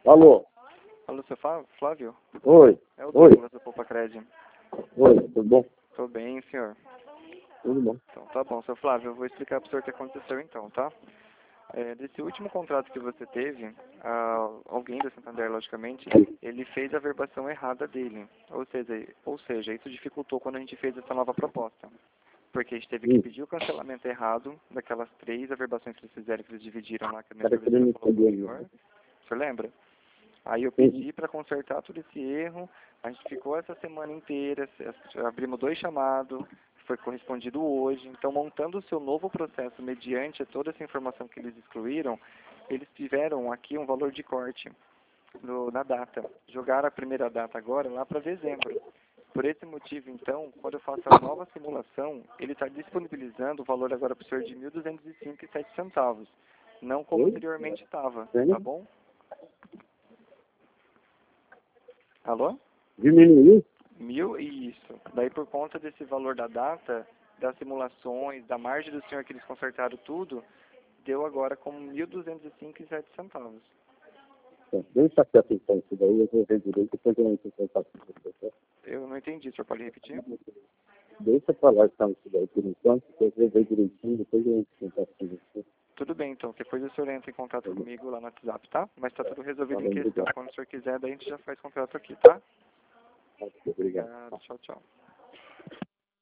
Alô? Alô, seu Flávio? Oi. É o Oi. Douglas do Popacred. Oi, tudo bom? Tô bem, senhor. Tudo bom. Então, tá bom, seu Flávio, eu vou explicar pro senhor o que aconteceu então, tá? Desse último contrato que você teve, alguém da Santander, logicamente, ele fez a verbação errada dele. Ou seja, isso dificultou quando a gente fez essa nova proposta. Porque a gente teve que pedir o cancelamento errado daquelas 3 averbações que eles fizeram, que eles dividiram lá, que a minha Cara, supervisora querendo falou pro saber. senhor. O senhor lembra? Aí eu Sim. pedi para consertar todo esse erro, a gente ficou essa semana inteira, abrimos 2 chamados, foi correspondido hoje, então montando o seu novo processo mediante toda essa informação que eles excluíram, eles tiveram aqui um valor de corte na data, jogaram a primeira data agora lá para dezembro. Por esse motivo, então, quando eu faço a nova simulação, ele está disponibilizando o valor agora para o senhor de R$ 1.205,07, não como Oi? anteriormente estava, Sim. tá bom? Alô? Diminuiu? 1.000 e isso. Daí por conta desse valor da data, das simulações, da margem do senhor que eles consertaram tudo, deu agora como R$ 1.205,07. Tá. Deixa quieto então isso daí, eu vou ver direito, depois eu entro em contato com você. Tá? Eu não entendi, o senhor pode repetir? Deixa pra lá então isso daí por enquanto, depois eu vou ver direitinho, depois eu entro em contato com você. Tudo bem, então. Depois o senhor entra em contato comigo lá no WhatsApp, tá? Mas tá tudo resolvido em Valeu, questão. obrigado. Quando o senhor quiser, daí a gente já faz contrato aqui, tá? Obrigado. Obrigado. Tchau, tchau.